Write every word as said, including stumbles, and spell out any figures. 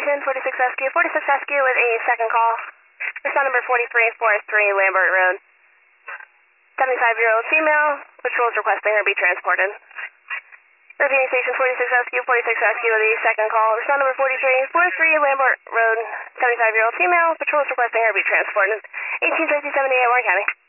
station, forty-six Rescue, forty-six Rescue with a second call. Respond number forty-three forty-three Lambert Road. seventy-five-year-old female, patrol is requesting her be transported. Repeating station, forty-six Rescue, forty-six Rescue with a second call. Respond number forty-three forty-three Lambert Road, seventy-five-year-old female, patrol is requesting her be transported. eighteen fifty, seventy-eight, Warren County.